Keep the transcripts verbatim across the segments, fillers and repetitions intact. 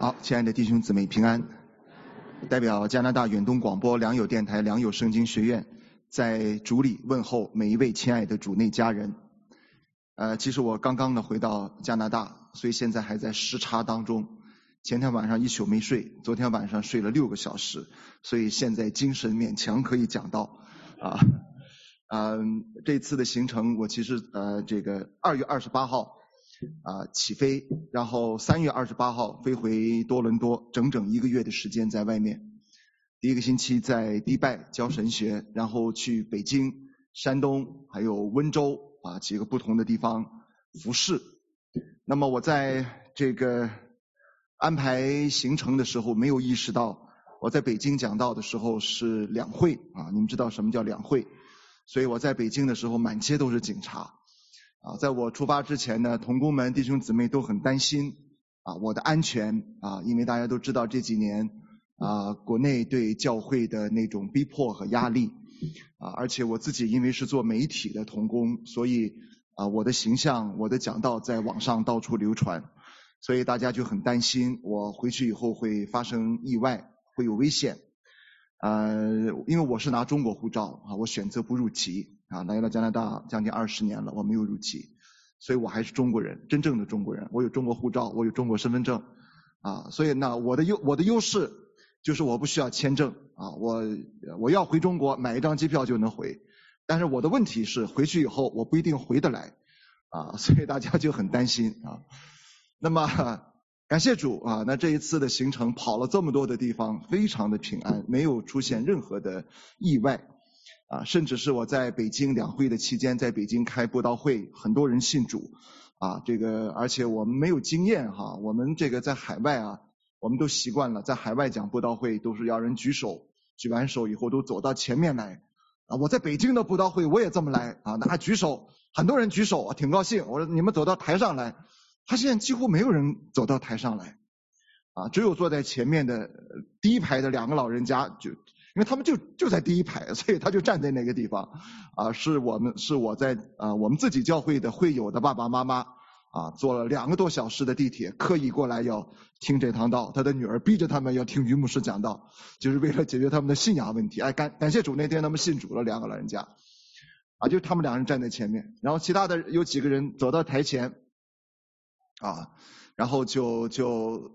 好，亲爱的弟兄姊妹平安。代表加拿大远东广播良友电台良友圣经学院，在主里问候每一位亲爱的主内家人。呃，其实我刚刚呢回到加拿大，所以现在还在时差当中。前天晚上一宿没睡，昨天晚上睡了六个小时，所以现在精神勉强可以讲到啊。嗯、呃，这次的行程我其实呃这个二月二十八号。啊、呃，起飞，然后三月二十八号飞回多伦多，整整一个月的时间在外面。第一个星期在迪拜教神学，然后去北京、山东还有温州啊几个不同的地方服侍。那么我在这个安排行程的时候，没有意识到我在北京讲道的时候是两会啊，你们知道什么叫两会？所以我在北京的时候，满街都是警察。啊，在我出发之前呢，同工们弟兄姊妹都很担心啊我的安全啊，因为大家都知道这几年啊国内对教会的那种逼迫和压力啊，而且我自己因为是做媒体的同工，所以啊我的形象、我的讲道在网上到处流传，所以大家就很担心我回去以后会发生意外，会有危险。呃，因为我是拿中国护照啊，我选择不入籍。啊，来了加拿大将近二十年了，我没有入籍，所以我还是中国人，真正的中国人。我有中国护照，我有中国身份证，啊，所以呢，我的优我的优势就是我不需要签证啊，我我要回中国买一张机票就能回，但是我的问题是回去以后我不一定回得来啊，所以大家就很担心啊。那么感谢主啊，那这一次的行程跑了这么多的地方，非常的平安，没有出现任何的意外。啊，甚至是我在北京两会的期间，在北京开布道会，很多人信主啊，这个而且我们没有经验哈，我们这个在海外啊，我们都习惯了，在海外讲布道会都是要人举手，举完手以后都走到前面来啊。我在北京的布道会我也这么来啊，那还举手，很多人举手，挺高兴。我说你们走到台上来，发现几乎没有人走到台上来啊，只有坐在前面的第一排的两个老人家就。因为他们就就在第一排，所以他就站在那个地方啊，是我们是我在啊我们自己教会的会友的爸爸妈妈啊，坐了两个多小时的地铁，刻意过来要听这堂道，他的女儿逼着他们要听于牧师讲道，就是为了解决他们的信仰问题。哎，感感谢主，那天他们信主了，两个老人家啊，就他们两人站在前面，然后其他的有几个人走到台前啊，然后就就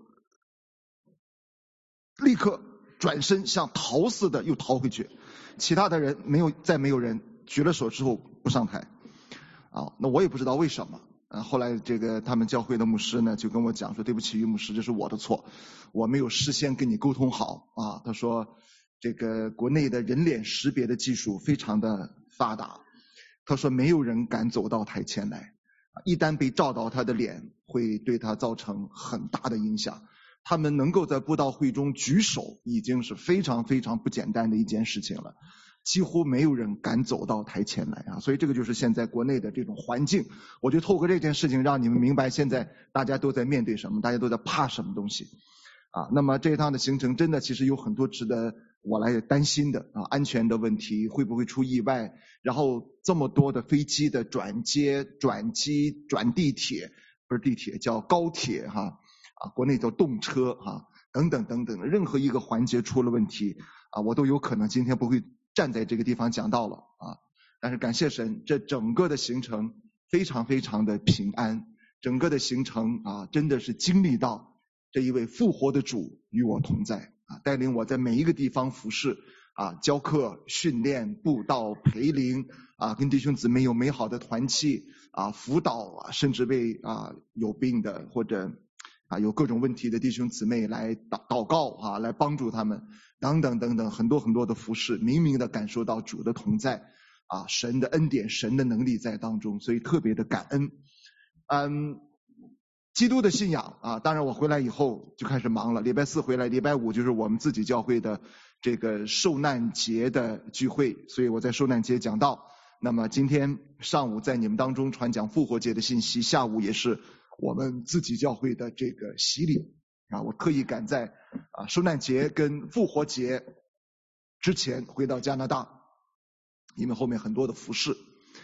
立刻转身像逃似的又逃回去，其他的人没有，再没有人举了手之后不上台啊，那我也不知道为什么啊。后来这个他们教会的牧师呢就跟我讲说，对不起于牧师，这是我的错，我没有事先跟你沟通好啊。他说这个国内的人脸识别的技术非常的发达，他说没有人敢走到台前来，一旦被照到他的脸会对他造成很大的影响。他们能够在布道会中举手已经是非常非常不简单的一件事情了，几乎没有人敢走到台前来啊，所以这个就是现在国内的这种环境。我就透过这件事情让你们明白现在大家都在面对什么，大家都在怕什么东西啊。那么这一趟的行程真的其实有很多值得我来担心的啊，安全的问题，会不会出意外，然后这么多的飞机的转接、转机、转地铁，不是地铁叫高铁哈。啊，国内叫动车啊，等等等等，任何一个环节出了问题啊，我都有可能今天不会站在这个地方讲到了啊。但是感谢神，这整个的行程非常非常的平安，整个的行程啊，真的是经历到这一位复活的主与我同在啊，带领我在每一个地方服侍啊，教课、训练、布道、培灵啊，跟弟兄姊妹有美好的团契啊，辅导啊，甚至为啊有病的或者啊，有各种问题的弟兄姊妹来祷祷告啊，来帮助他们，等等等等，很多很多的服事，明明的感受到主的同在啊，神的恩典、神的能力在当中，所以特别的感恩。嗯，基督的信仰啊，当然我回来以后就开始忙了，礼拜四回来，礼拜五就是我们自己教会的这个受难节的聚会，所以我在受难节讲道。那么今天上午在你们当中传讲复活节的信息，下午也是我们自己教会的这个洗礼啊，我特意赶在啊受难节跟复活节之前回到加拿大，因为后面很多的服事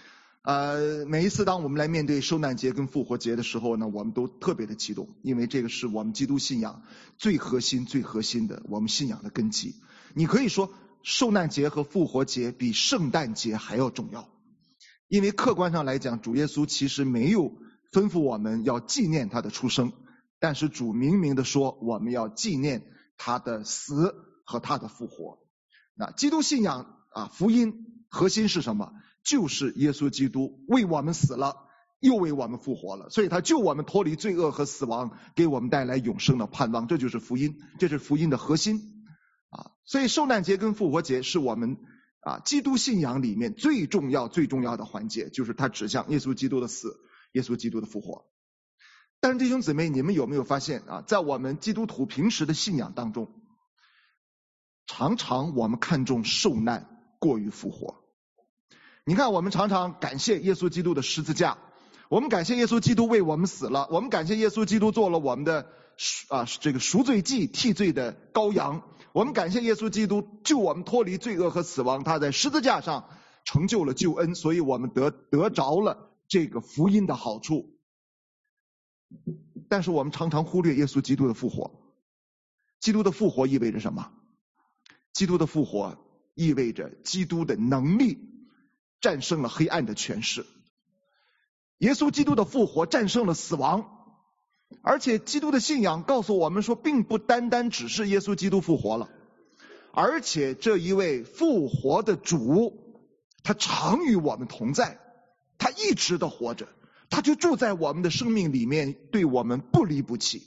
呃，每一次当我们来面对受难节跟复活节的时候呢，我们都特别的激动，因为这个是我们基督信仰最核心、最核心的我们信仰的根基。你可以说，受难节和复活节比圣诞节还要重要，因为客观上来讲，主耶稣其实没有吩咐我们要纪念他的出生，但是主明明的说，我们要纪念他的死和他的复活。那基督信仰啊，福音核心是什么？就是耶稣基督为我们死了，又为我们复活了，所以他救我们脱离罪恶和死亡，给我们带来永生的盼望，这就是福音，这是福音的核心啊。所以受难节跟复活节是我们啊基督信仰里面最重要最重要的环节，就是它指向耶稣基督的死，耶稣基督的复活。但是弟兄姊妹，你们有没有发现啊，在我们基督徒平时的信仰当中，常常我们看重受难过于复活。你看，我们常常感谢耶稣基督的十字架，我们感谢耶稣基督为我们死了，我们感谢耶稣基督做了我们的啊这个赎罪祭替罪的羔羊，我们感谢耶稣基督救我们脱离罪恶和死亡，他在十字架上成就了救恩，所以我们得得着了这个福音的好处。但是我们常常忽略耶稣基督的复活。基督的复活意味着什么？基督的复活意味着基督的能力战胜了黑暗的权势。耶稣基督的复活战胜了死亡，而且基督的信仰告诉我们说，并不单单只是耶稣基督复活了，而且这一位复活的主，他常与我们同在，他一直的活着，他就住在我们的生命里面，对我们不离不弃。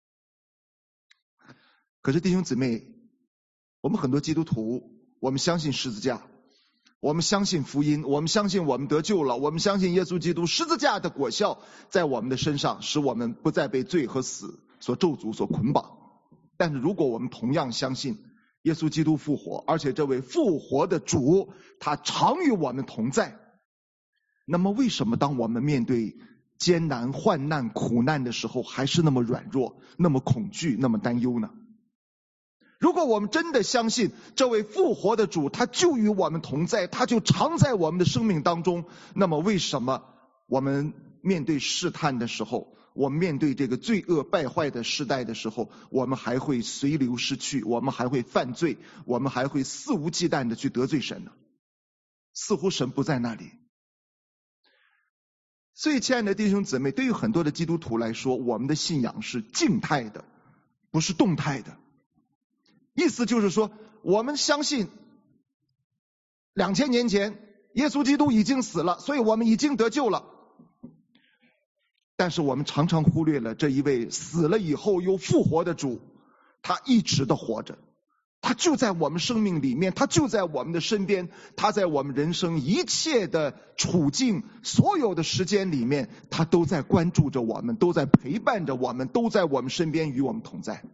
可是弟兄姊妹，我们很多基督徒，我们相信十字架，我们相信福音，我们相信我们得救了，我们相信耶稣基督十字架的果效在我们的身上，使我们不再被罪和死所咒诅所捆绑。但是如果我们同样相信耶稣基督复活，而且这位复活的主他常与我们同在，那么为什么当我们面对艰难患难苦难的时候还是那么软弱，那么恐惧，那么担忧呢？如果我们真的相信这位复活的主他就与我们同在，他就常在我们的生命当中，那么为什么我们面对试探的时候，我们面对这个罪恶败坏的时代的时候，我们还会随流失去，我们还会犯罪，我们还会肆无忌惮的去得罪神呢？似乎神不在那里。所以亲爱的弟兄姊妹，对于很多的基督徒来说，我们的信仰是静态的，不是动态的。意思就是说，我们相信两千年前耶稣基督已经死了，所以我们已经得救了。但是我们常常忽略了这一位死了以后又复活的主，他一直的活着，他就在我们生命里面，他就在我们的身边，他在我们人生一切的处境，所有的时间里面，他都在关注着我们，都在陪伴着我们，都在我们身边与我们同在。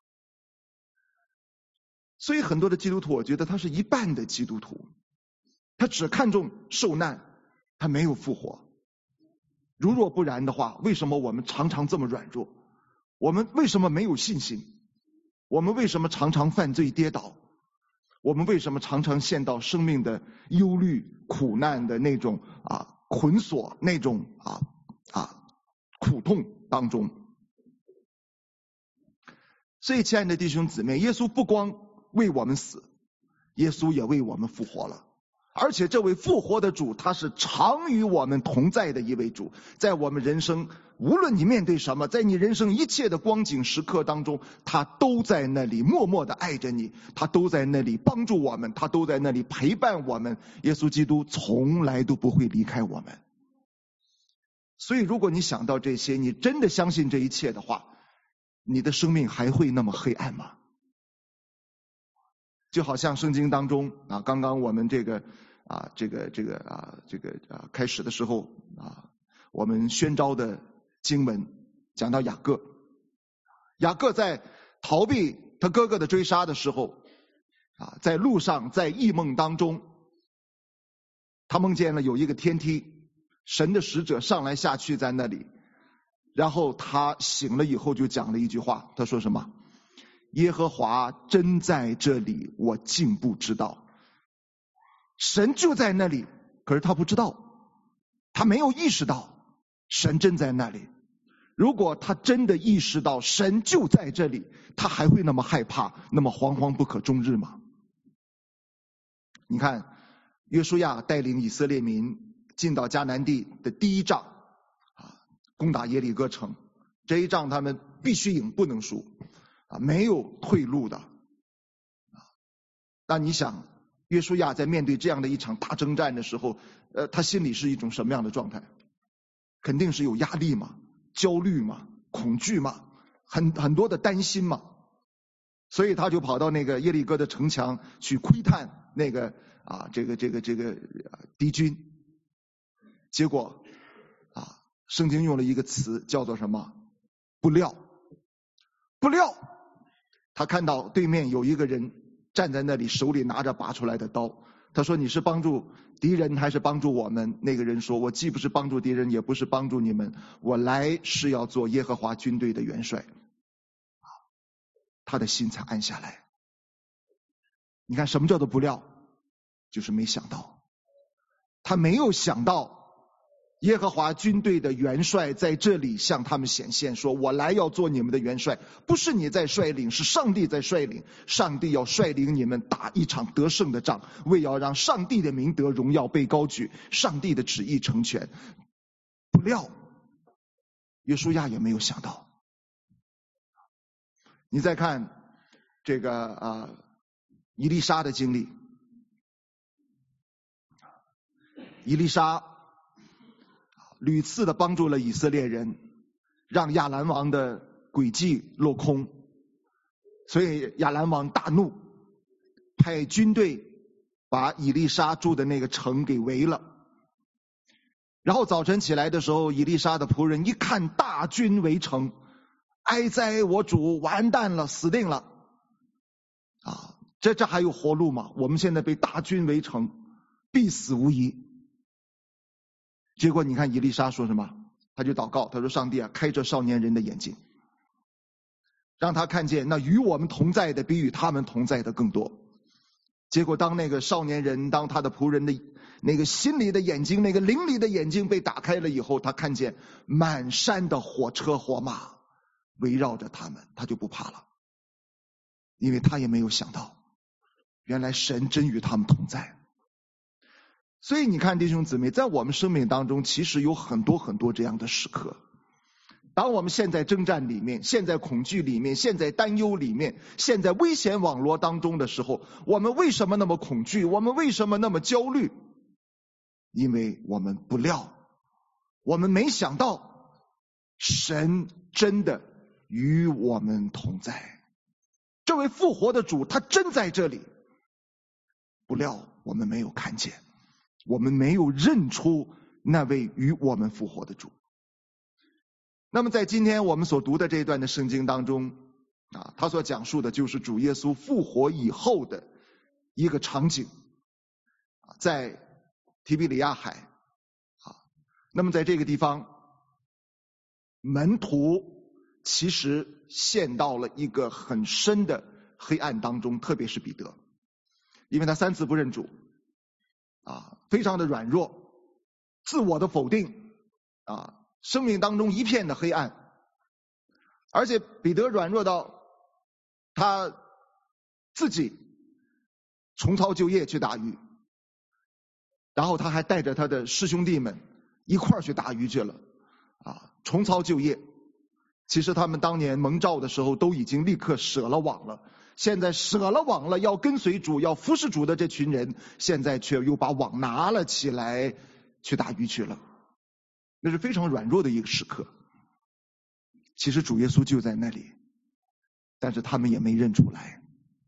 所以很多的基督徒，我觉得他是一半的基督徒，他只看重受难，他没有复活。如若不然的话，为什么我们常常这么软弱？我们为什么没有信心？我们为什么常常犯罪跌倒？我们为什么常常陷到生命的忧虑苦难的那种啊捆锁，那种啊啊苦痛当中？所以亲爱的弟兄姊妹，耶稣不光为我们死，耶稣也为我们复活了。而且这位复活的主，他是常与我们同在的一位主，在我们人生无论你面对什么，在你人生一切的光景时刻当中，他都在那里默默的爱着你，他都在那里帮助我们，他都在那里陪伴我们。耶稣基督从来都不会离开我们。所以如果你想到这些，你真的相信这一切的话，你的生命还会那么黑暗吗？就好像圣经当中啊，刚刚我们这个啊，这个这个啊，这个啊开始的时候啊，我们宣召的经文讲到雅各，雅各在逃避他哥哥的追杀的时候啊，在路上在异梦当中，他梦见了有一个天梯，神的使者上来下去在那里，然后他醒了以后就讲了一句话，他说什么？耶和华真在这里，我竟不知道。神就在那里，可是他不知道。 他没有意识到神真在那里。如果他真的意识到神就在这里，他还会那么害怕，那么惶惶不可终日吗？你看约书亚带领以色列民进到迦南地的第一仗啊，攻打耶利哥城，这一仗他们必须赢，不能输啊，没有退路的啊。那你想约书亚在面对这样的一场大征战的时候，呃，他心里是一种什么样的状态？肯定是有压力嘛，焦虑嘛，恐惧嘛，很很多的担心嘛。所以他就跑到那个耶利哥的城墙去窥探那个啊这个这个这个敌军。结果啊，圣经用了一个词叫做什么？不料。不料他看到对面有一个人站在那里，手里拿着拔出来的刀。他说：你是帮助敌人还是帮助我们？那个人说：我既不是帮助敌人，也不是帮助你们，我来是要做耶和华军队的元帅。他的心才安下来。你看什么叫做不料？就是没想到，他没有想到耶和华军队的元帅在这里向他们显现，说我来要做你们的元帅，不是你在率领，是上帝在率领。上帝要率领你们打一场得胜的仗，为要让上帝的名得荣耀，被高举，上帝的旨意成全。不料约书亚也没有想到。你再看这个啊，以利沙的经历。以利沙屡次的帮助了以色列人，让亚兰王的诡计落空，所以亚兰王大怒，派军队把以利沙住的那个城给围了。然后早晨起来的时候，以利沙的仆人一看大军围城，哀哉我主，完蛋了，死定了啊！这这还有活路吗？我们现在被大军围城，必死无疑。结果你看以利沙说什么？他就祷告，他说：上帝啊，开这少年人的眼睛，让他看见那与我们同在的比与他们同在的更多。结果当那个少年人，当他的仆人的那个心里的眼睛，那个灵里的眼睛被打开了以后，他看见满山的火车火马围绕着他们，他就不怕了，因为他也没有想到原来神真与他们同在。所以你看弟兄姊妹，在我们生命当中其实有很多很多这样的时刻。当我们现在征战里面，现在恐惧里面，现在担忧里面，现在危险网络当中的时候，我们为什么那么恐惧？我们为什么那么焦虑？因为我们不料，我们没想到神真的与我们同在。这位复活的主他真在这里，不料我们没有看见，我们没有认出那位与我们复活的主。那么在今天我们所读的这一段的圣经当中啊，他所讲述的就是主耶稣复活以后的一个场景，在提比里亚海啊。那么在这个地方，门徒其实陷到了一个很深的黑暗当中，特别是彼得，因为他三次不认主啊，非常的软弱，自我的否定啊，生命当中一片的黑暗。而且彼得软弱到他自己重操旧业去打鱼，然后他还带着他的师兄弟们一块儿去打鱼去了啊，重操旧业。其实他们当年蒙召的时候都已经立刻舍了网了，现在舍了网了，要跟随主，要服侍主的这群人，现在却又把网拿了起来去打鱼去了。那是非常软弱的一个时刻。其实主耶稣就在那里，但是他们也没认出来。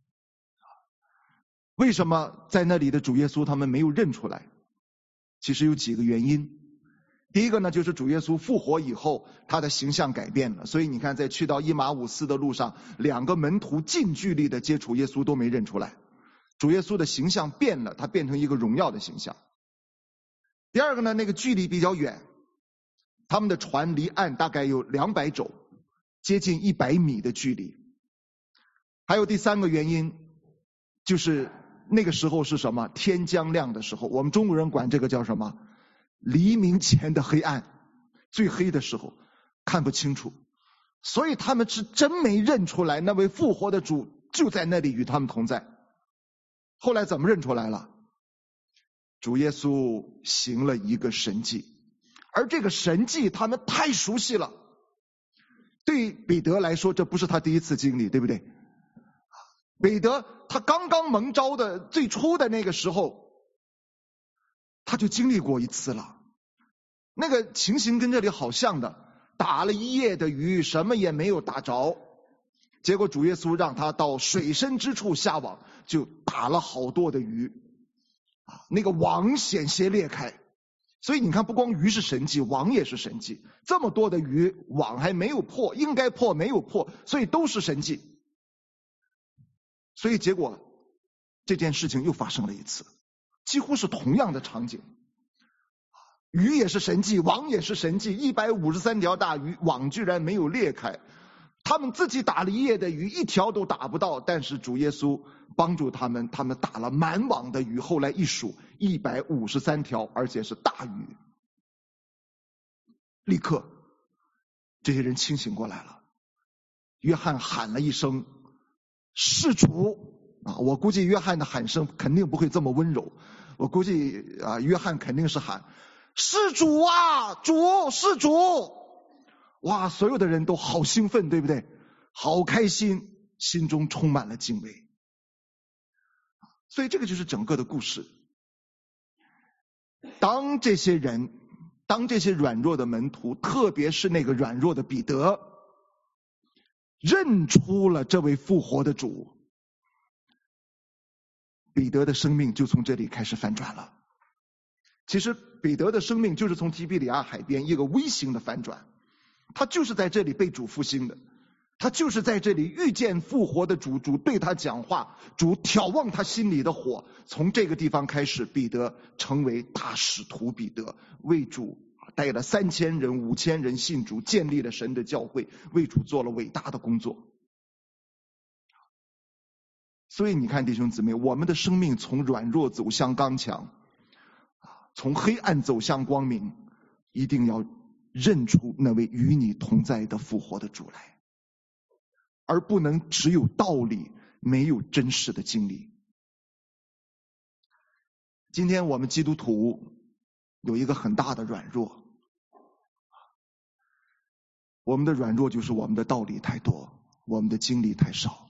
为什么在那里的主耶稣他们没有认出来？其实有几个原因。第一个呢，就是主耶稣复活以后，他的形象改变了。所以你看，在去到以马忤斯的路上，两个门徒近距离的接触耶稣都没认出来。主耶稣的形象变了，他变成一个荣耀的形象。第二个呢，那个距离比较远，他们的船离岸大概有两百肘，接近一百米的距离。还有第三个原因，就是那个时候是什么？天将亮的时候，我们中国人管这个叫什么？ 黎明前的黑暗，最黑的时候看不清楚，所以他们是真没认出来那位复活的主就在那里与他们同在。后来怎么认出来了？主耶稣行了一个神迹，而这个神迹他们太熟悉了。对彼得来说，这不是他第一次经历，对不对？彼得他刚刚蒙召的最初的那个时候，他就经历过一次了。那个情形跟这里好像的，打了一夜的鱼，什么也没有打着。结果主耶稣让他到水深之处下网，就打了好多的鱼，啊，那个网险些裂开。所以你看，不光鱼是神迹，网也是神迹。这么多的鱼，网还没有破，应该破没有破，所以都是神迹。所以结果这件事情又发生了一次，几乎是同样的场景。鱼也是神迹，网也是神迹，一百五十三条大鱼，网居然没有裂开。他们自己打了一夜的鱼，一条都打不到，但是主耶稣帮助他们，他们打了满网的鱼，后来一数一百五十三条，而且是大鱼。立刻这些人清醒过来了，约翰喊了一声是主啊！我估计约翰的喊声肯定不会这么温柔，我估计啊，约翰肯定是喊是主啊，主是主。哇，所有的人都好兴奋，对不对？好开心，心中充满了敬畏。所以这个就是整个的故事。当这些人，当这些软弱的门徒，特别是那个软弱的彼得，认出了这位复活的主，彼得的生命就从这里开始反转了。其实彼得的生命就是从提比里亚海边一个微型的反转，他就是在这里被主复兴的，他就是在这里遇见复活的主，主对他讲话，主眺望他心里的火。从这个地方开始，彼得成为大使徒彼得，为主带了三千人、五千人信主，建立了神的教会，为主做了伟大的工作。所以你看弟兄姊妹，我们的生命从软弱走向刚强，从黑暗走向光明，一定要认出那位与你同在的复活的主来，而不能只有道理，没有真实的经历。今天我们基督徒有一个很大的软弱，我们的软弱就是我们的道理太多，我们的经历太少。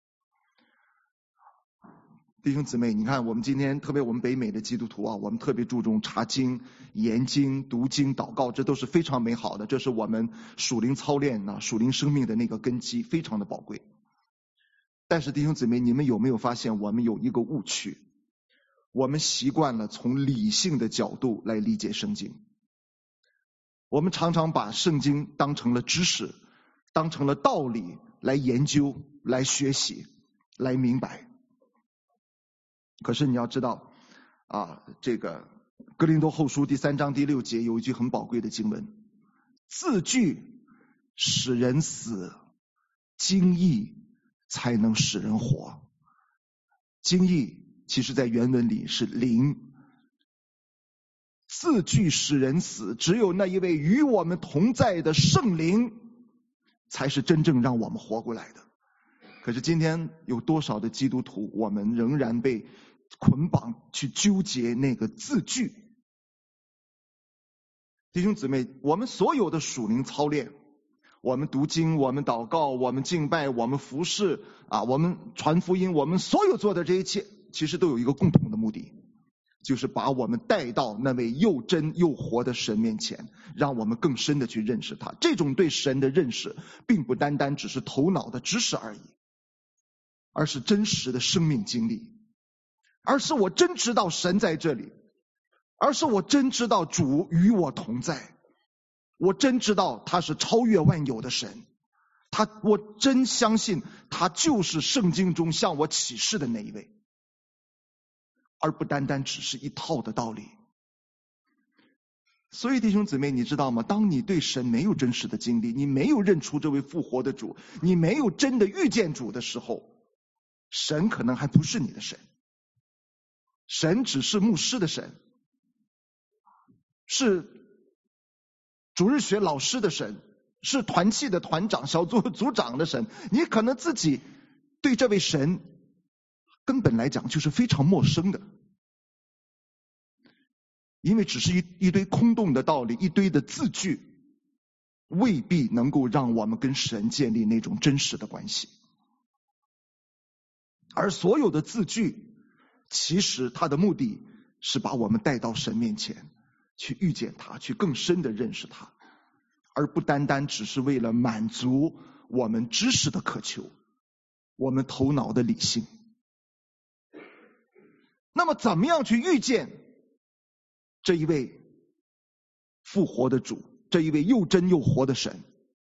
弟兄姊妹，你看我们今天特别我们北美的基督徒啊，我们特别注重查经、研经、读经、祷告，这都是非常美好的，这是我们属灵操练啊、属灵生命的那个根基，非常的宝贵。但是弟兄姊妹，你们有没有发现我们有一个误区？我们习惯了从理性的角度来理解圣经，我们常常把圣经当成了知识，当成了道理来研究、来学习、来明白。可是你要知道啊，这个哥林多后书第三章第六节有一句很宝贵的经文：字句使人死，经义才能使人活。经义其实在原文里是灵，字句使人死，只有那一位与我们同在的圣灵才是真正让我们活过来的。可是今天有多少的基督徒，我们仍然被捆绑去纠结那个字句。弟兄姊妹，我们所有的属灵操练，我们读经，我们祷告，我们敬拜，我们服侍啊，我们传福音，我们所有做的这一切，其实都有一个共同的目的，就是把我们带到那位又真又活的神面前，让我们更深的去认识他。这种对神的认识并不单单只是头脑的知识而已，而是真实的生命经历，而是我真知道神在这里，而是我真知道主与我同在，我真知道他是超越万有的神，他我真相信他就是圣经中向我启示的那一位，而不单单只是一套的道理。所以弟兄姊妹，你知道吗？当你对神没有真实的经历，你没有认出这位复活的主，你没有真的遇见主的时候，神可能还不是你的神，神只是牧师的神， 是主日学老师的神，是团契的团长、小组组长的神，你可能自己对这位神根本来讲就是非常陌生的，因为只是一一堆空洞的道理，一堆的字句，未必能够让我们跟神建立那种真实的关系。而所有的字句，其实它的目的是把我们带到神面前，去遇见他，去更深的认识他，而不单单只是为了满足我们知识的渴求，我们头脑的理性。那么怎么样去遇见这一位复活的主，这一位又真又活的神？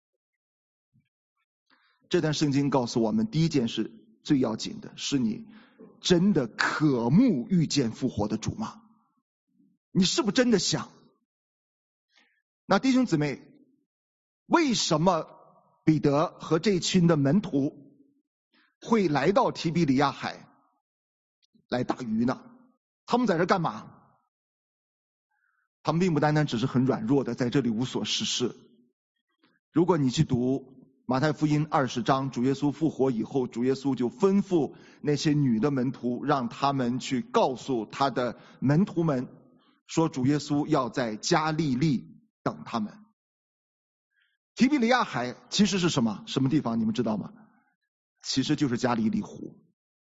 这段圣经告诉我们，第一件事最要紧的是，你真的渴慕遇见复活的主吗？你是不是真的想？那弟兄姊妹，为什么彼得和这群的门徒会来到提比里亚海来打鱼呢？他们在这干嘛？他们并不单单只是很软弱的在这里无所事事。如果你去读马太福音二十章，主耶稣复活以后，主耶稣就吩咐那些女的门徒，让他们去告诉他的门徒们，说主耶稣要在加利利等他们。提比里亚海其实是什么？什么地方？你们知道吗？其实就是加利利湖。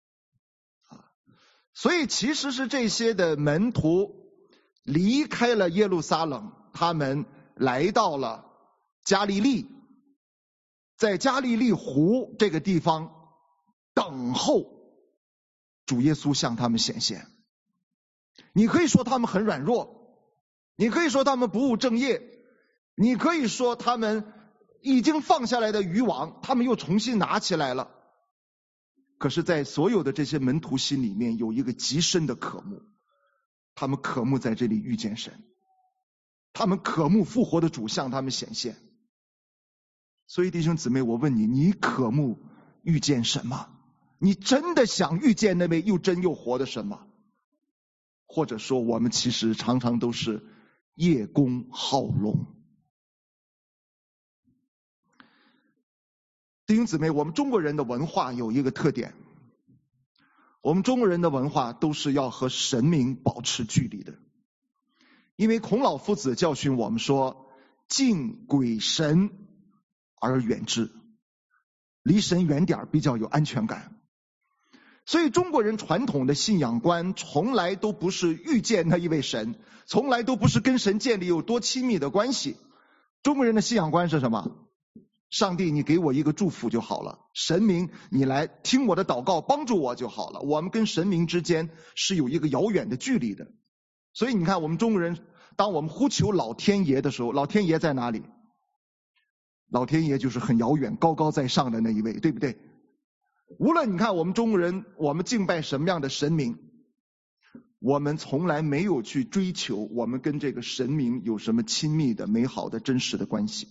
所以其实是这些的门徒离开了耶路撒冷，他们来到了加利利，在加利利湖这个地方等候主耶稣向他们显现。你可以说他们很软弱，你可以说他们不务正业，你可以说他们已经放下来的渔网他们又重新拿起来了。可是在所有的这些门徒心里面有一个极深的渴慕，他们渴慕在这里遇见神，他们渴慕复活的主向他们显现。所以弟兄姊妹，我问你，你渴慕遇见神吗？你真的想遇见那位又真又活的神吗？或者说我们其实常常都是叶公好龙。弟兄姊妹，我们中国人的文化有一个特点，我们中国人的文化都是要和神明保持距离的。因为孔老夫子教训我们说，敬鬼神而远之，离神远点比较有安全感。所以中国人传统的信仰观从来都不是遇见那一位神，从来都不是跟神建立有多亲密的关系。中国人的信仰观是什么？上帝你给我一个祝福就好了，神明你来听我的祷告帮助我就好了。我们跟神明之间是有一个遥远的距离的。所以你看我们中国人，当我们呼求老天爷的时候，老天爷在哪里？老天爷就是很遥远高高在上的那一位，对不对？无论你看我们中国人我们敬拜什么样的神明，我们从来没有去追求我们跟这个神明有什么亲密的美好的真实的关系。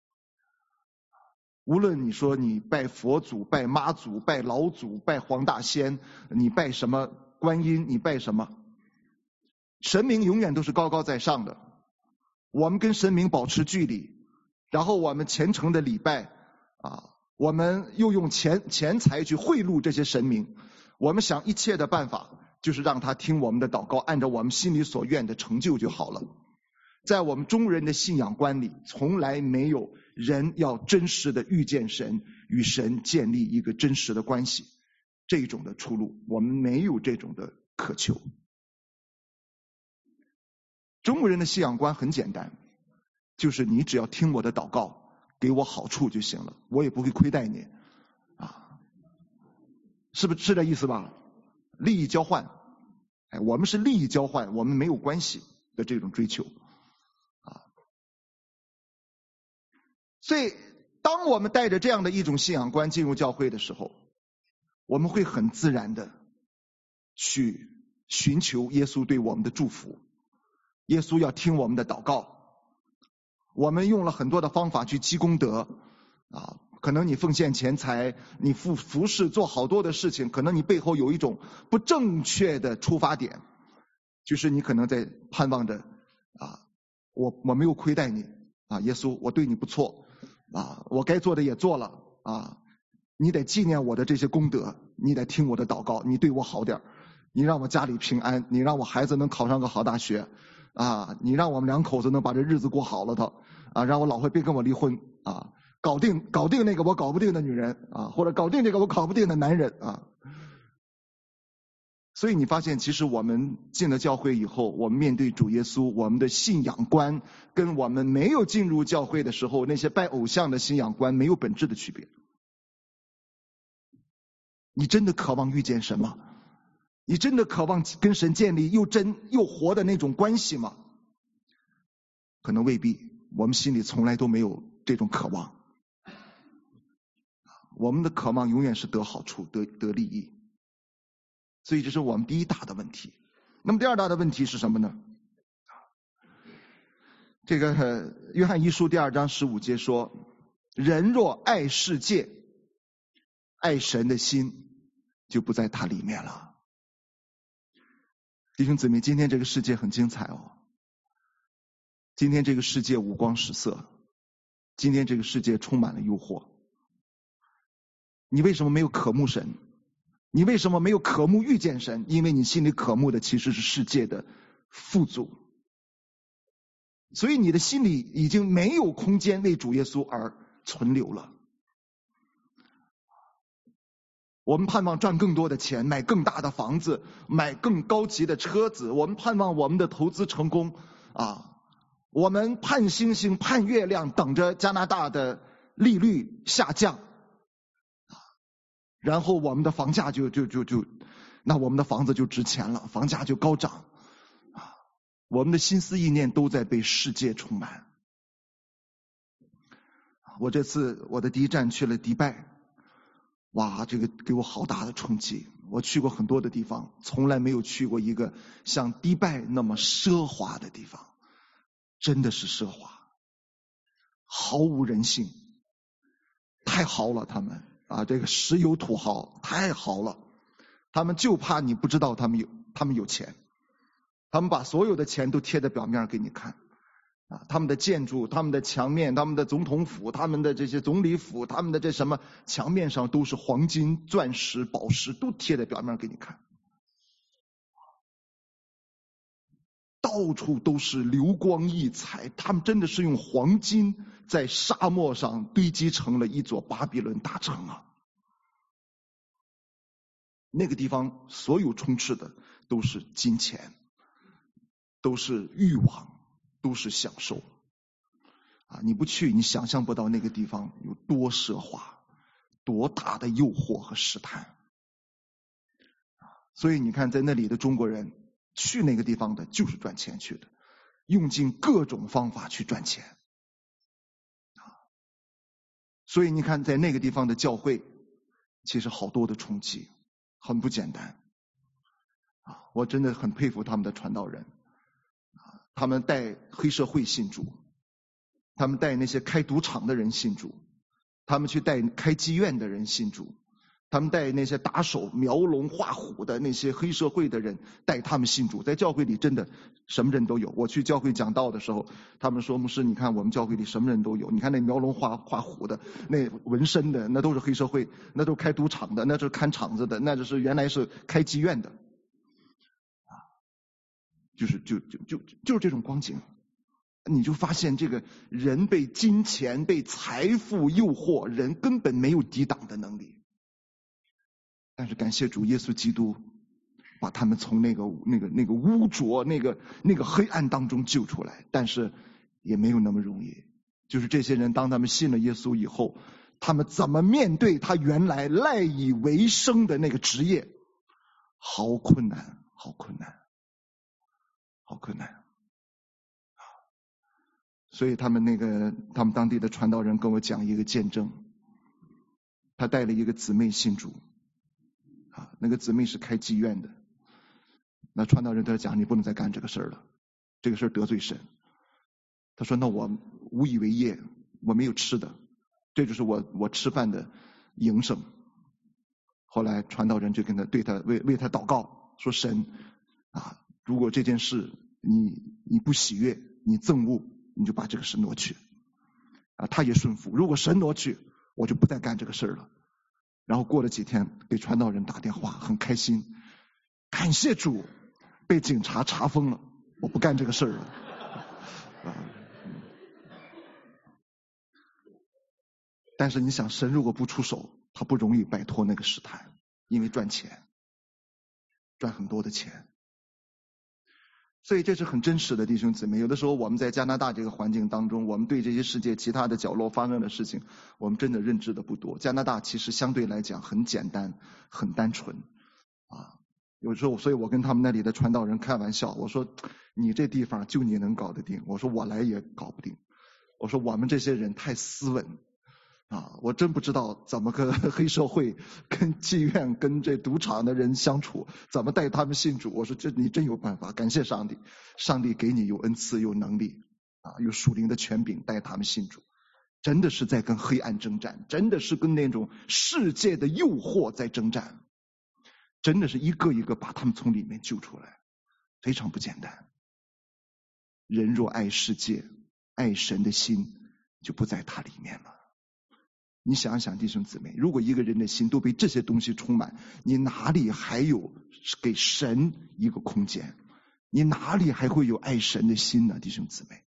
无论你说你拜佛祖、拜妈祖、拜老祖、拜黄大仙，你拜什么观音，你拜什么神明，永远都是高高在上的。我们跟神明保持距离，然后我们虔诚的礼拜啊，我们又用钱钱财去贿赂这些神明，我们想一切的办法就是让他听我们的祷告，按照我们心里所愿的成就就好了。在我们中国人的信仰观里，从来没有人要真实的遇见神，与神建立一个真实的关系，这种的出路我们没有这种的渴求。中国人的信仰观很简单，就是你只要听我的祷告，给我好处就行了，我也不会亏待你啊，是不是是这意思吧？利益交换，哎，我们是利益交换，我们没有关系的这种追求。所以当我们带着这样的一种信仰观进入教会的时候，我们会很自然的去寻求耶稣对我们的祝福，耶稣要听我们的祷告。我们用了很多的方法去积功德啊，可能你奉献钱财，你服服侍做好多的事情，可能你背后有一种不正确的出发点，就是你可能在盼望着啊我我没有亏待你啊，耶稣，我对你不错啊，我该做的也做了啊，你得纪念我的这些功德，你得听我的祷告，你对我好点，你让我家里平安，你让我孩子能考上个好大学啊，你让我们两口子能把这日子过好了头啊，让我老婆别跟我离婚啊，搞定搞定那个我搞不定的女人啊，或者搞定这个我搞不定的男人啊。所以你发现，其实我们进了教会以后，我们面对主耶稣，我们的信仰观跟我们没有进入教会的时候那些拜偶像的信仰观没有本质的区别。你真的渴望遇见神吗？你真的渴望跟神建立又真又活的那种关系吗？可能未必，我们心里从来都没有这种渴望。我们的渴望永远是得好处、得得利益。所以这是我们第一大的问题。那么第二大的问题是什么呢？这个约翰一书第二章十五节说，人若爱世界，爱神的心就不在他里面了。弟兄姊妹，今天这个世界很精彩哦。今天这个世界五光十色，今天这个世界充满了诱惑。你为什么没有渴慕神？你为什么没有渴慕遇见神？因为你心里渴慕的其实是世界的富足，所以你的心里已经没有空间为主耶稣而存留了。我们盼望赚更多的钱，买更大的房子，买更高级的车子，我们盼望我们的投资成功啊，我们盼星星盼月亮，等着加拿大的利率下降，然后我们的房价就就就就，那我们的房子就值钱了，房价就高涨啊！我们的心思意念都在被世界充满。我这次我的第一站去了迪拜，哇，这个给我好大的冲击。我去过很多的地方，从来没有去过一个像迪拜那么奢华的地方，真的是奢华，毫无人性，太豪了他们。啊，这个石油土豪太豪了，他们就怕你不知道他们有他们有钱，他们把所有的钱都贴在表面给你看啊，他们的建筑、他们的墙面、他们的总统府、他们的这些总理府、他们的这什么墙面上都是黄金、钻石、宝石，都贴在表面给你看，到处都是流光溢彩，他们真的是用黄金在沙漠上堆积成了一座巴比伦大城啊！那个地方所有充斥的都是金钱，都是欲望，都是享受啊！你不去，你想象不到那个地方有多奢华，多大的诱惑和试探。所以你看，在那里的中国人去那个地方的就是赚钱去的，用尽各种方法去赚钱。所以你看，在那个地方的教会，其实好多的冲击，很不简单啊！我真的很佩服他们的传道人啊，他们带黑社会信主，他们带那些开赌场的人信主，他们去带开妓院的人信主，他们带那些打手描龙画虎的那些黑社会的人带他们信主。在教会里真的什么人都有。我去教会讲道的时候，他们说，牧师你看我们教会里什么人都有，你看那描龙画画虎的，那纹身的，那都是黑社会，那都是开赌场的，那是看场子的，那就是原来是开妓院的啊，就是就就就就是这种光景。你就发现这个人被金钱被财富诱惑，人根本没有抵挡的能力。但是感谢主耶稣基督把他们从那个那个那个污浊那个那个黑暗当中救出来，但是也没有那么容易。就是这些人当他们信了耶稣以后，他们怎么面对他原来赖以为生的那个职业，好困难好困难好困难。所以他们那个他们当地的传道人跟我讲一个见证，他带了一个姊妹信主啊，那个姊妹是开妓院的，那传道人对他讲，你不能再干这个事儿了，这个事儿得罪神。他说，那我无以为业，我没有吃的，这就是我我吃饭的营生。后来传道人就跟他对他为为他祷告，说神啊，如果这件事你你不喜悦你憎恶，你就把这个事挪去啊，他也顺服。如果神挪去，我就不再干这个事了。然后过了几天，给传道人打电话，很开心，感谢主，被警察查封了，我不干这个事了。啊，但是你想，神如果不出手，他不容易摆脱那个试探，因为赚钱，赚很多的钱。所以这是很真实的，弟兄姊妹。有的时候我们在加拿大这个环境当中，我们对这些世界其他的角落发生的事情，我们真的认知的不多。加拿大其实相对来讲很简单，很单纯啊。有时候，所以我跟他们那里的传道人开玩笑，我说你这地方就你能搞得定，我说我来也搞不定，我说我们这些人太斯文啊，我真不知道怎么跟黑社会、跟妓院、跟这赌场的人相处，怎么带他们信主。我说这你真有办法，感谢上帝，上帝给你有恩赐、有能力啊，有属灵的权柄带他们信主。真的是在跟黑暗征战，真的是跟那种世界的诱惑在征战，真的是一个一个把他们从里面救出来，非常不简单。人若爱世界，爱神的心就不在他里面了。你想想弟兄姊妹，如果一个人的心都被这些东西充满，你哪里还有给神一个空间？你哪里还会有爱神的心呢？弟兄姊妹，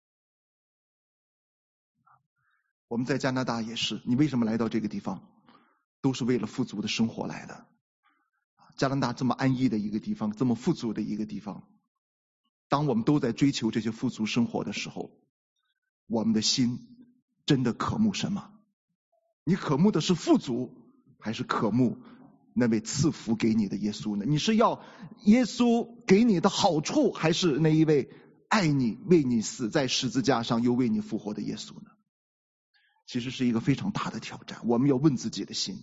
我们在加拿大也是，你为什么来到这个地方？都是为了富足的生活来的。加拿大这么安逸的一个地方，这么富足的一个地方，当我们都在追求这些富足生活的时候，我们的心真的渴慕什么？你渴慕的是富足，还是渴慕那位赐福给你的耶稣呢？你是要耶稣给你的好处，还是那一位爱你、为你死在十字架上又为你复活的耶稣呢？其实是一个非常大的挑战。我们要问自己的心，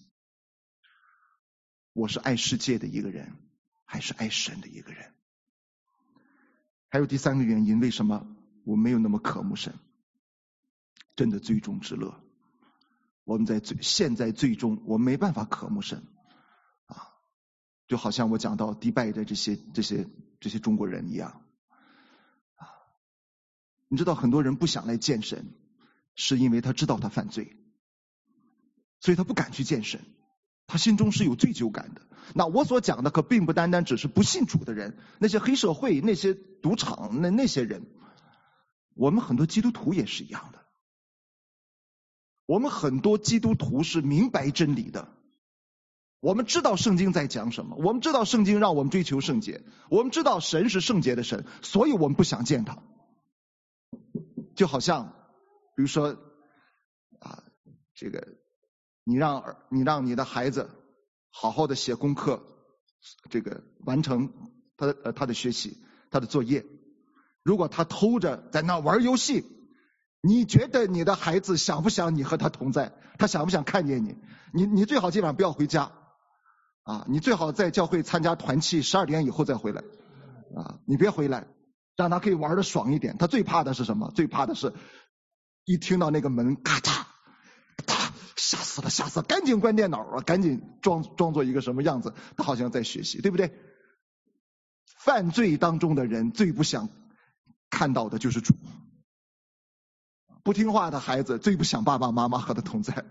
我是爱世界的一个人，还是爱神的一个人？还有第三个原因，为什么我没有那么渴慕神？真的最终之乐，我们在最现在最终我们没办法渴慕神啊，就好像我讲到迪拜的这些这些这些中国人一样啊。你知道很多人不想来见神，是因为他知道他犯罪，所以他不敢去见神，他心中是有罪疚感的。那我所讲的可并不单单只是不信主的人，那些黑社会、那些赌场那那些人，我们很多基督徒也是一样的。我们很多基督徒是明白真理的，我们知道圣经在讲什么，我们知道圣经让我们追求圣洁，我们知道神是圣洁的神，所以我们不想见他。就好像比如说啊，这个你让你让你的孩子好好的写功课，这个完成他的呃他的学习，他的作业。如果他偷着在那玩游戏，你觉得你的孩子想不想你和他同在？他想不想看见你？你你最好今晚不要回家啊！你最好在教会参加团契，十二点以后再回来啊！你别回来，让他可以玩的爽一点。他最怕的是什么？最怕的是一听到那个门咔嚓咔，吓死了吓死了，赶紧关电脑啊，赶紧装装作一个什么样子，他好像在学习，对不对？犯罪当中的人最不想看到的就是主。不听话的孩子最不想爸爸妈妈和他同在，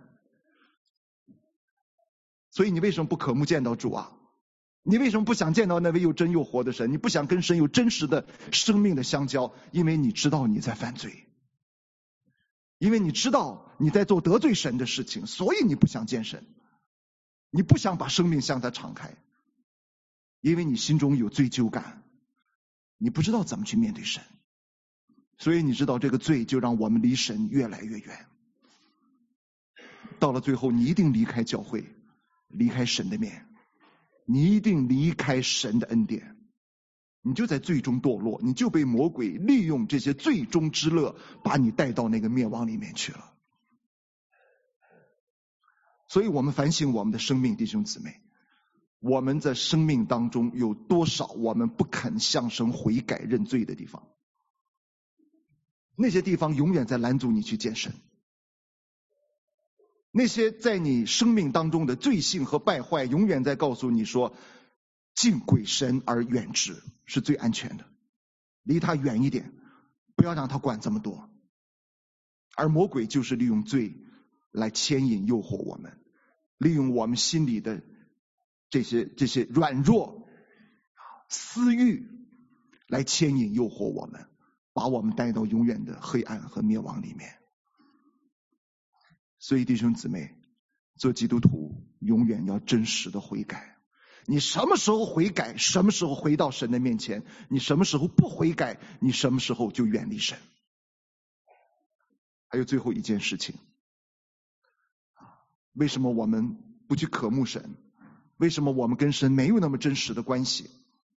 所以你为什么不渴慕见到主啊？你为什么不想见到那位又真又活的神？你不想跟神有真实的生命的相交，因为你知道你在犯罪，因为你知道你在做得罪神的事情，所以你不想见神，你不想把生命向他敞开，因为你心中有罪疚感，你不知道怎么去面对神。所以你知道这个罪就让我们离神越来越远，到了最后你一定离开教会，离开神的面，你一定离开神的恩典，你就在最终堕落，你就被魔鬼利用这些最终之乐把你带到那个灭亡里面去了。所以我们反省我们的生命，弟兄姊妹，我们在生命当中有多少我们不肯向神悔改认罪的地方？那些地方永远在拦阻你去见神，那些在你生命当中的罪性和败坏永远在告诉你说，敬鬼神而远之是最安全的，离他远一点， 不要让他管这么多。而魔鬼就是利用罪来牵引诱惑我们，利用我们心里的这些这些软弱私欲来牵引诱惑我们，把我们带到永远的黑暗和灭亡里面。所以弟兄姊妹，做基督徒永远要真实的悔改。你什么时候悔改，什么时候回到神的面前；你什么时候不悔改，你什么时候就远离神。还有最后一件事情，为什么我们不去渴慕神？为什么我们跟神没有那么真实的关系？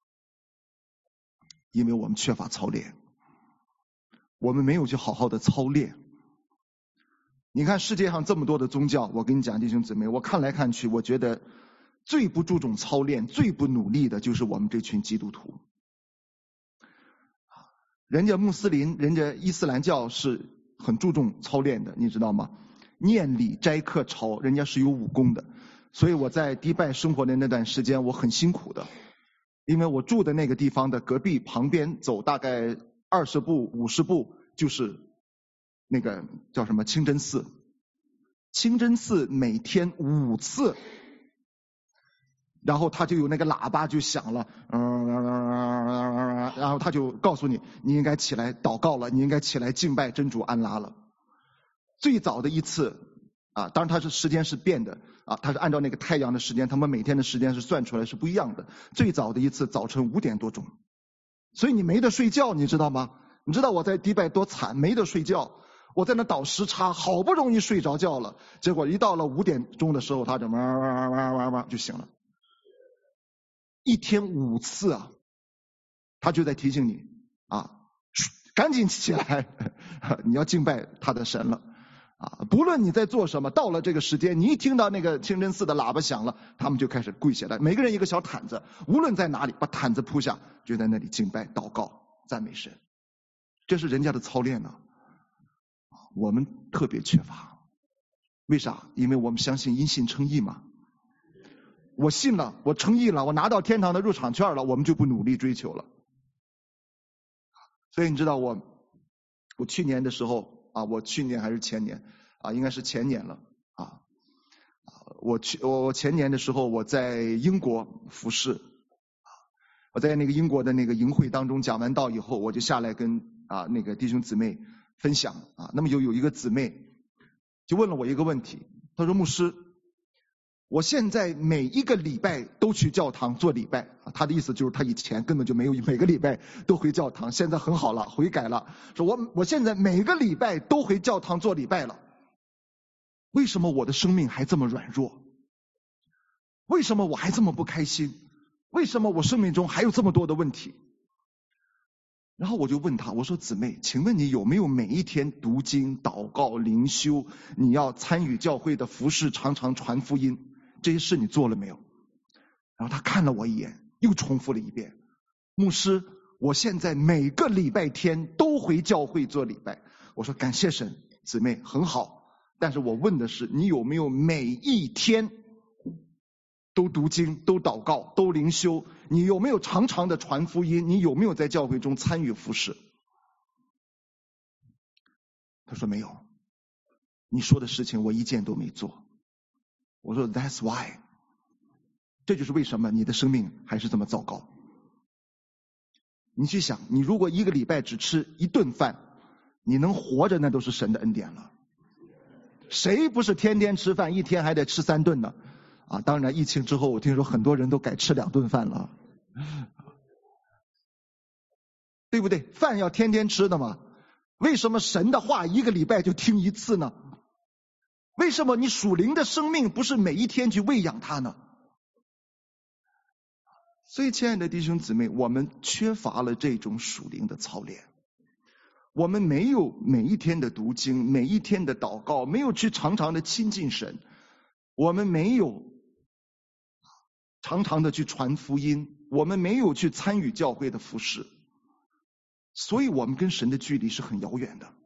因为我们缺乏操练，我们没有去好好的操练。你看世界上这么多的宗教，我跟你讲弟兄姊妹，我看来看去，我觉得最不注重操练、最不努力的就是我们这群基督徒。人家穆斯林、人家伊斯兰教是很注重操练的，你知道吗？念礼、斋课、朝，人家是有武功的。所以我在迪拜生活的那段时间，我很辛苦的，因为我住的那个地方的隔壁旁边走大概二十步、五十步就是那个叫什么清真寺。清真寺每天五次，然后他就有那个喇叭就响了，嗯，然后他就告诉你，你应该起来祷告了，你应该起来敬拜真主安拉了。最早的一次啊，当然它是时间是变的啊，它是按照那个太阳的时间，他们每天的时间是算出来是不一样的。最早的一次早晨五点多钟，所以你没得睡觉，你知道吗？你知道我在迪拜多惨，没得睡觉。我在那倒时差，好不容易睡着觉了，结果一到了五点钟的时候，他就哇哇哇哇哇就醒了。一天五次啊，他就在提醒你啊，赶紧起来，你要敬拜他的神了啊！不论你在做什么，到了这个时间，你一听到那个清真寺的喇叭响了，他们就开始跪下来，每个人一个小毯子，无论在哪里，把毯子铺下，就在那里敬拜、祷告、赞美神。这是人家的操练呢、啊。我们特别缺乏，为啥？因为我们相信因信称义嘛。我信了，我称义了，我拿到天堂的入场券了，我们就不努力追求了。所以你知道我，我去年的时候啊，我去年还是前年啊，应该是前年了啊。我去，我前年的时候我在英国服侍，我在那个英国的那个营会当中讲完道以后，我就下来跟啊那个弟兄姊妹分享啊，那么有有一个姊妹就问了我一个问题，她说：“牧师，我现在每一个礼拜都去教堂做礼拜。”她的意思就是她以前根本就没有每个礼拜都回教堂，现在很好了，悔改了。说我我现在每个礼拜都回教堂做礼拜了，为什么我的生命还这么软弱？为什么我还这么不开心？为什么我生命中还有这么多的问题？然后我就问他，我说：“姊妹，请问你有没有每一天读经、祷告、灵修，你要参与教会的服事，常常传福音，这些事你做了没有？”然后他看了我一眼，又重复了一遍：“牧师，我现在每个礼拜天都回教会做礼拜。”我说：“感谢神，姊妹很好，但是我问的是，你有没有每一天都读经、都祷告、都灵修？你有没有常常的传福音？你有没有在教会中参与服事？”他说：“没有，你说的事情我一件都没做。”我说 That's why， 这就是为什么你的生命还是这么糟糕。你去想，你如果一个礼拜只吃一顿饭，你能活着那都是神的恩典了。谁不是天天吃饭，一天还得吃三顿呢？啊，当然疫情之后我听说很多人都改吃两顿饭了，对不对？饭要天天吃的嘛。为什么神的话一个礼拜就听一次呢？为什么你属灵的生命不是每一天去喂养它呢？所以亲爱的弟兄姊妹，我们缺乏了这种属灵的操练，我们没有每一天的读经，每一天的祷告，没有去常常的亲近神，我们没有常常的去传福音，我们没有去参与教会的服事，所以我们跟神的距离是很遥远的。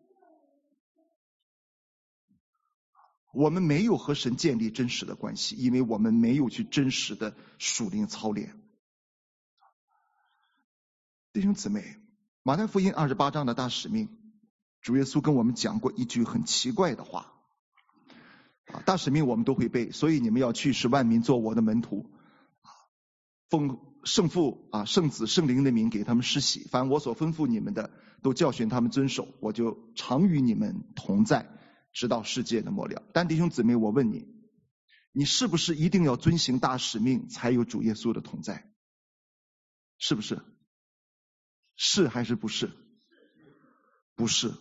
我们没有和神建立真实的关系，因为我们没有去真实的属灵操练。弟兄姊妹， 马太福音二十八章的大使命，主耶稣跟我们讲过一句很奇怪的话。啊，大使命我们都会背，所以你们要去使万民做我的门徒，奉圣父啊、圣子、圣灵的名给他们施洗，凡我所吩咐你们的，都教训他们遵守，我就常与你们同在，直到世界的末了。但弟兄姊妹，我问你，你是不是一定要遵行大使命才有主耶稣的同在？是不是？是还是不是？不是。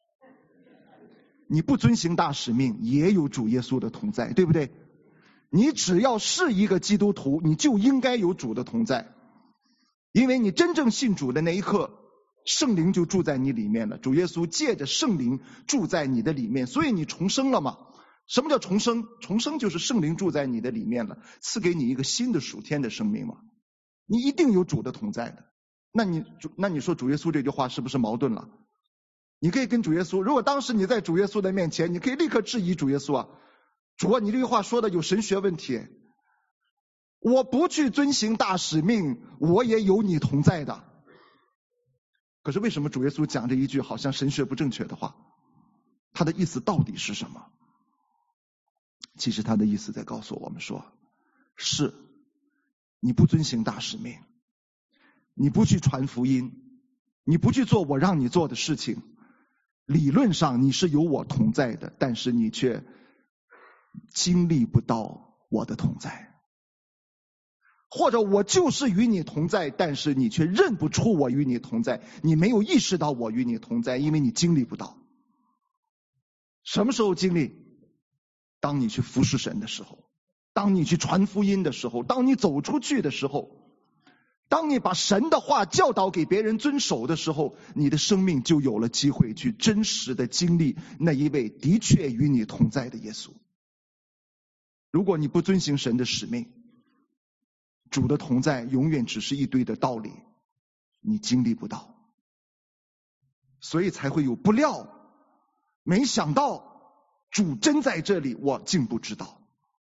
你不遵行大使命，也有主耶稣的同在，对不对？你只要是一个基督徒，你就应该有主的同在，因为你真正信主的那一刻，圣灵就住在你里面了。主耶稣借着圣灵住在你的里面，所以你重生了嘛？什么叫重生？重生就是圣灵住在你的里面了，赐给你一个新的属天的生命嘛。你一定有主的同在的。那你那你说主耶稣这句话是不是矛盾了？你可以跟主耶稣，如果当时你在主耶稣的面前，你可以立刻质疑主耶稣啊，主啊，你这句话说的有神学问题，我不去遵行大使命，我也有你同在的。可是为什么主耶稣讲这一句好像神学不正确的话？他的意思到底是什么？其实他的意思在告诉我们说，是你不遵行大使命，你不去传福音，你不去做我让你做的事情，理论上你是有我同在的，但是你却经历不到我的同在。或者我就是与你同在，但是你却认不出我与你同在，你没有意识到我与你同在，因为你经历不到。什么时候经历？当你去服侍神的时候，当你去传福音的时候，当你走出去的时候，当你把神的话教导给别人遵守的时候，你的生命就有了机会去真实的经历那一位的确与你同在的耶稣。如果你不遵行神的使命，主的同在永远只是一堆的道理，你经历不到，所以才会有不料，没想到主真在这里，我竟不知道。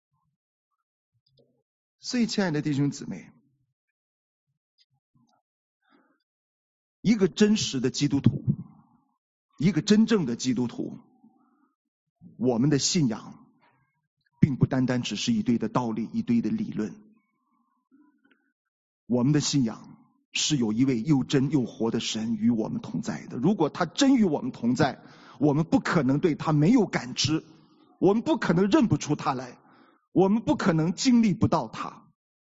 所以亲爱的弟兄姊妹，一个真实的基督徒，一个真正的基督徒，我们的信仰并不单单只是一堆的道理，一堆的理论。我们的信仰是有一位又真又活的神与我们同在的。如果他真与我们同在，我们不可能对他没有感知，我们不可能认不出他来，我们不可能经历不到他。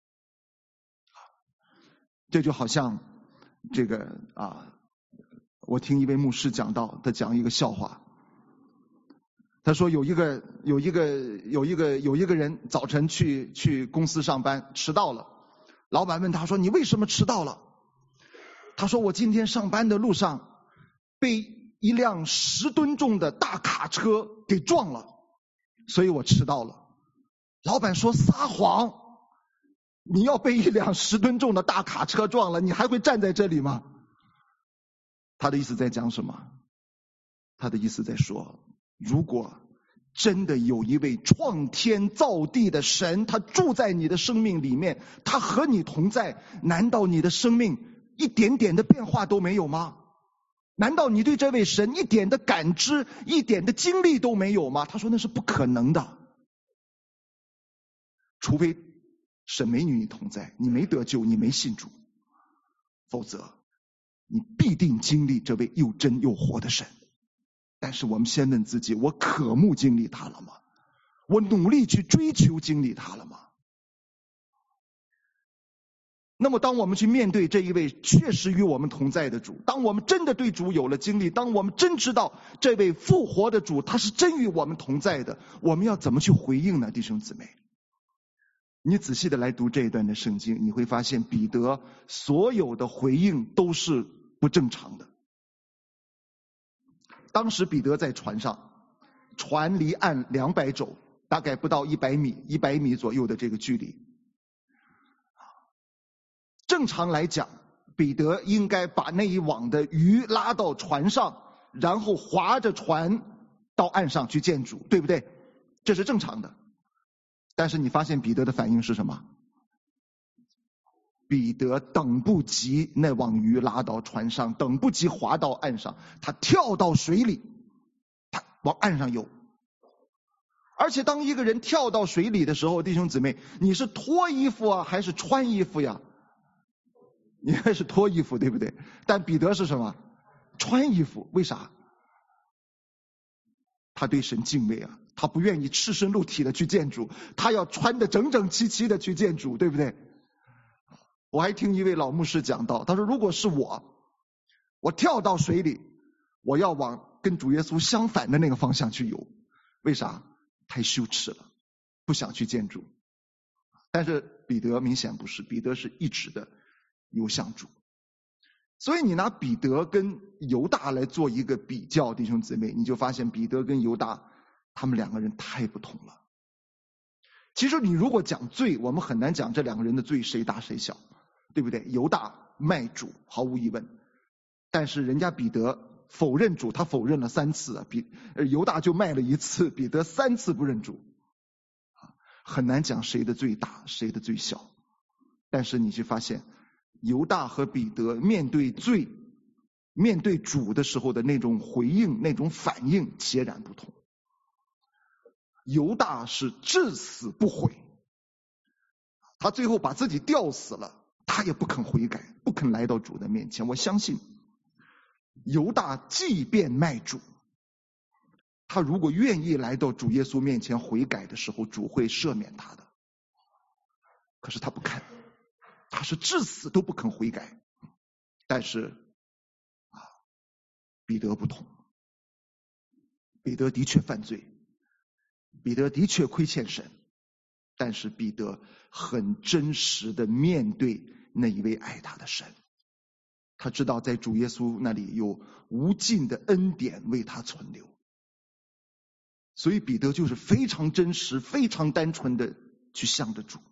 这就好像这个啊，我听一位牧师讲到，他讲一个笑话。他说有一个有一个有一个有一个人早晨去去公司上班迟到了，老板问他说：“你为什么迟到了？”他说：“我今天上班的路上被一辆十吨重的大卡车给撞了，所以我迟到了。”老板说：“撒谎！你要被一辆十吨重的大卡车撞了，你还会站在这里吗？”他的意思在讲什么？他的意思在说，如果真的有一位创天造地的神，他住在你的生命里面，他和你同在，难道你的生命一点点的变化都没有吗？难道你对这位神一点的感知，一点的经历都没有吗？他说那是不可能的，除非神没与你同在，你没得救，你没信主，否则你必定经历这位又真又活的神。但是我们先问自己，我渴慕经历他了吗？我努力去追求经历他了吗？那么当我们去面对这一位确实与我们同在的主，当我们真的对主有了经历，当我们真知道这位复活的主他是真与我们同在的，我们要怎么去回应呢？弟兄姊妹，你仔细的来读这一段的圣经，你会发现彼得所有的回应都是不正常的。当时彼得在船上，船离岸两百肘，大概不到一百米，一百米左右的这个距离。正常来讲，彼得应该把那一网的鱼拉到船上，然后划着船到岸上去见主，对不对？这是正常的。但是你发现彼得的反应是什么？ 彼得等不及那网鱼拉到船上，等不及滑到岸上，他跳到水里，他往岸上游。而且当一个人跳到水里的时候，弟兄姊妹，你是脱衣服啊还是穿衣服呀？应该是脱衣服，对不对？但彼得是什么？穿衣服。为啥？他对神敬畏啊，他不愿意赤身露体的去见主，他要穿得整整齐齐的去见主，对不对？我还听一位老牧师讲到，他说如果是我，我跳到水里，我要往跟主耶稣相反的那个方向去游。为啥？太羞耻了，不想去见主。但是彼得明显不是，彼得是一直的游向主。所以你拿彼得跟犹大来做一个比较，弟兄姊妹，你就发现彼得跟犹大他们两个人太不同了。其实你如果讲罪，我们很难讲这两个人的罪谁大谁小，对不对？犹大卖主毫无疑问，但是人家彼得否认主，他否认了三次，比犹大就卖了一次，彼得三次不认主，很难讲谁的罪大谁的罪小。但是你去发现犹大和彼得面对罪面对主的时候的那种回应那种反应截然不同。犹大是至死不悔，他最后把自己吊死了，他也不肯悔改，不肯来到主的面前。我相信犹大即便卖主，他如果愿意来到主耶稣面前悔改的时候，主会赦免他的。可是他不肯，他是至死都不肯悔改。但是啊，彼得不同，彼得的确犯罪，彼得的确亏欠神，但是彼得很真实的面对那一位爱他的神，他知道在主耶稣那里有无尽的恩典为他存留。所以彼得就是非常真实非常单纯的去向着主。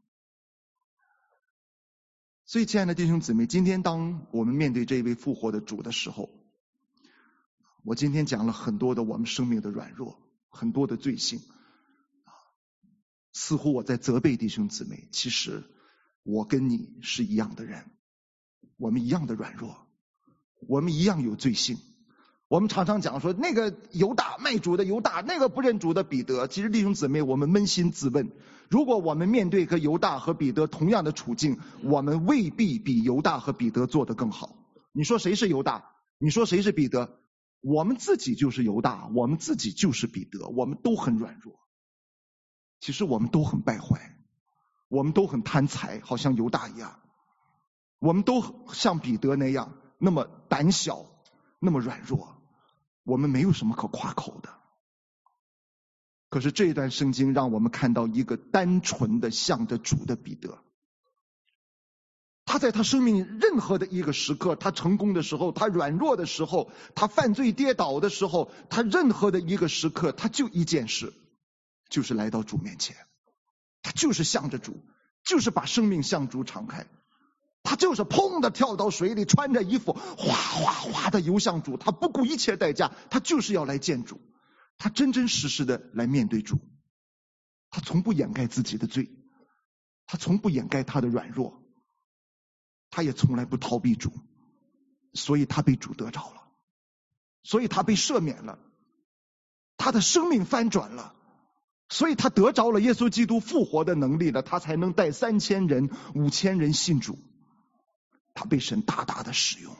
所以亲爱的弟兄姊妹，今天当我们面对这一位复活的主的时候，我今天讲了很多的我们生命的软弱，很多的罪性，似乎我在责备弟兄姊妹，其实我跟你是一样的人，我们一样的软弱，我们一样有罪性。我们常常讲说那个犹大卖主的犹大，那个不认主的彼得。其实弟兄姊妹，我们扪心自问，如果我们面对和犹大和彼得同样的处境，我们未必比犹大和彼得做得更好。你说谁是犹大？你说谁是彼得？我们自己就是犹大，我们自己就是彼得，我们都很软弱。其实我们都很败坏，我们都很贪财，好像犹大一样，我们都像彼得那样那么胆小，那么软弱，我们没有什么可夸口的。可是这一段圣经让我们看到一个单纯的向着主的彼得，他在他生命任何的一个时刻，他成功的时候，他软弱的时候，他犯罪跌倒的时候，他任何的一个时刻，他就一件事，就是来到主面前，他就是向着主，就是把生命向主敞开，他就是砰的跳到水里，穿着衣服哗哗哗的游向主，他不顾一切代价，他就是要来见主，他真真实实的来面对主，他从不掩盖自己的罪，他从不掩盖他的软弱，他也从来不逃避主，所以他被主得着了，所以他被赦免了，他的生命翻转了，所以他得着了耶稣基督复活的能力了，他才能带三千人五千人信主，他被神大大的使用。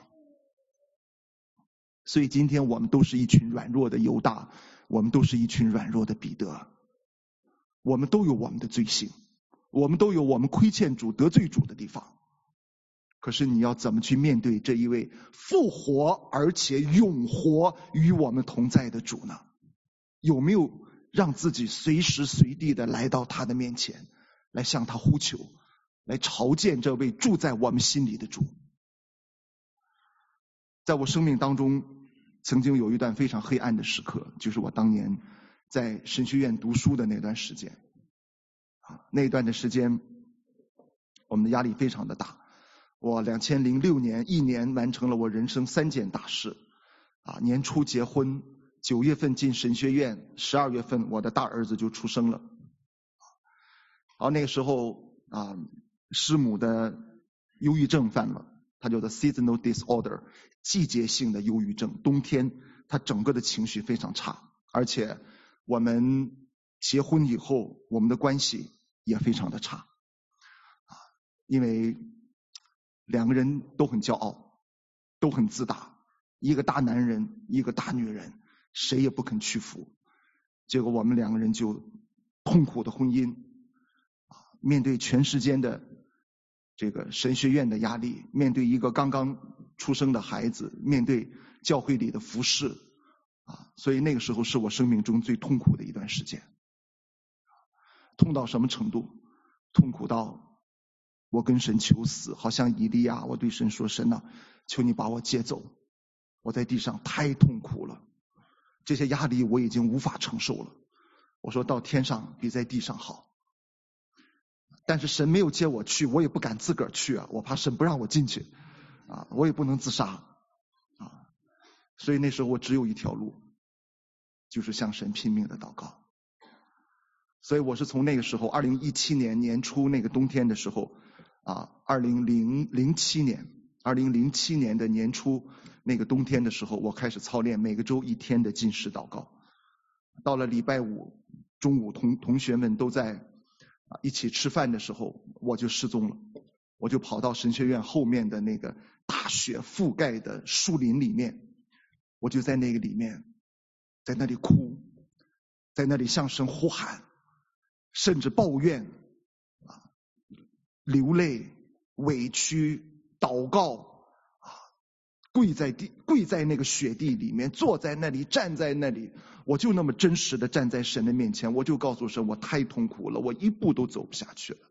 所以今天我们都是一群软弱的犹大，我们都是一群软弱的彼得，我们都有我们的罪性，我们都有我们亏欠主得罪主的地方。可是你要怎么去面对这一位复活而且永活与我们同在的主呢？有没有让自己随时随地的来到他的面前，来向他呼求，来朝见这位住在我们心里的主？在我生命当中曾经有一段非常黑暗的时刻，就是我当年在神学院读书的那段时间。那段的时间我们的压力非常的大，我两千零六年一年完成了我人生三件大事啊，年初结婚，九月份进神学院，十二月份我的大儿子就出生了。然后那个时候啊，师母的忧郁症犯了，它叫做 seasonal disorder， 季节性的忧郁症。冬天他整个的情绪非常差，而且我们结婚以后，我们的关系也非常的差，啊，因为两个人都很骄傲，都很自大，一个大男人，一个大女人，谁也不肯屈服。结果我们两个人就痛苦的婚姻，啊，面对全世界的这个神学院的压力，面对一个刚刚出生的孩子，面对教会里的服侍，啊，所以那个时候是我生命中最痛苦的一段时间。痛到什么程度？痛苦到我跟神求死，好像以利亚，我对神说：神啊，求你把我接走，我在地上太痛苦了，这些压力我已经无法承受了。我说到天上比在地上好，但是神没有接我去，我也不敢自个儿去啊，我怕神不让我进去啊，我也不能自杀啊，所以那时候我只有一条路，就是向神拼命的祷告。所以我是从那个时候，二零一七年年初那个冬天的时候啊，二零零七年，二零零七年的年初那个冬天的时候，我开始操练每个周一天的禁食祷告。到了礼拜五中午，同同学们都在啊一起吃饭的时候，我就失踪了，我就跑到神学院后面的那个大雪覆盖的树林里面，我就在那个里面，在那里哭，在那里向神呼喊，甚至抱怨啊，流泪、委屈、祷告啊，跪在地，跪在那个雪地里面，坐在那里，站在那里，我就那么真实的站在神的面前，我就告诉神，我太痛苦了，我一步都走不下去了。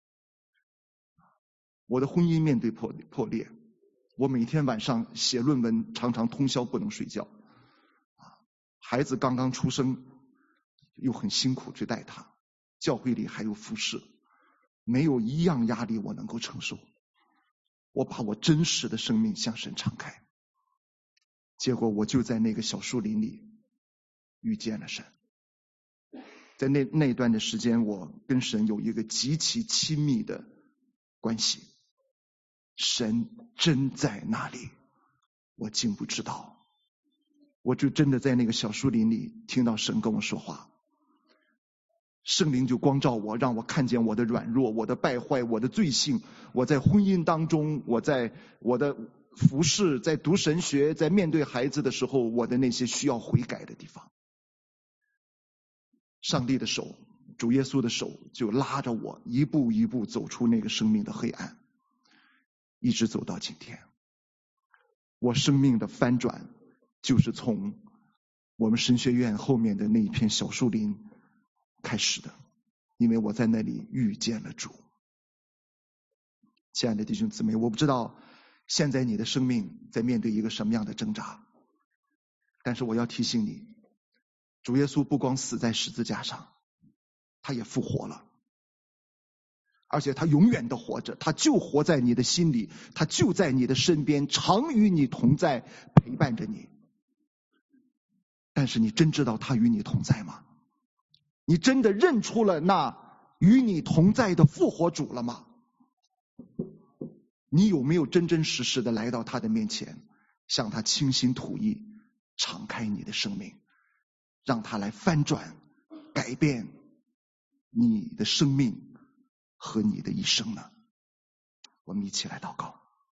我的婚姻面对破破裂，我每天晚上写论文，常常通宵不能睡觉啊，孩子刚刚出生，又很辛苦去带他。教会里还有服侍，没有一样压力我能够承受。我把我真实的生命向神敞开，结果我就在那个小树林里遇见了神。在那那段的时间，我跟神有一个极其亲密的关系。神真在那里，我竟不知道。我就真的在那个小树林里听到神跟我说话。圣灵就光照我，让我看见我的软弱，我的败坏，我的罪性，我在婚姻当中，我在我的服侍，在读神学，在面对孩子的时候，我的那些需要悔改的地方。上帝的手，主耶稣的手就拉着我一步一步走出那个生命的黑暗，一直走到今天。我生命的翻转就是从我们神学院后面的那一片小树林开始的，因为我在那里遇见了主。亲爱的弟兄姊妹，我不知道现在你的生命在面对一个什么样的挣扎，但是我要提醒你，主耶稣不光死在十字架上，他也复活了，而且他永远的活着，他就活在你的心里，他就在你的身边，常与你同在，陪伴着你。但是你真知道他与你同在吗？你真的认出了那与你同在的复活主了吗？你有没有真真实实的来到他的面前，向他倾心吐意，敞开你的生命，让他来翻转改变你的生命和你的一生呢？我们一起来祷告。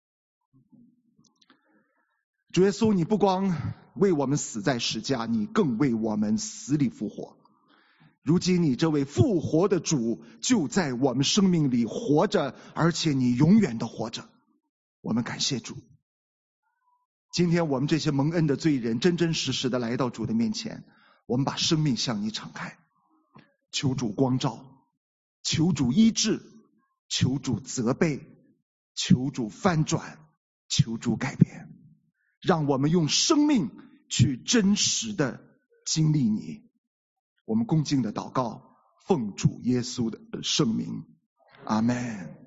主耶稣，你不光为我们死在十架，你更为我们死里复活。如今你这位复活的主就在我们生命里活着，而且你永远的活着。我们感谢主。今天我们这些蒙恩的罪人真真实实的来到主的面前，我们把生命向你敞开，求主光照，求主医治，求主责备，求主翻转，求主改变，让我们用生命去真实的经历你。我们恭敬的祷告，奉主耶稣的圣名，阿们。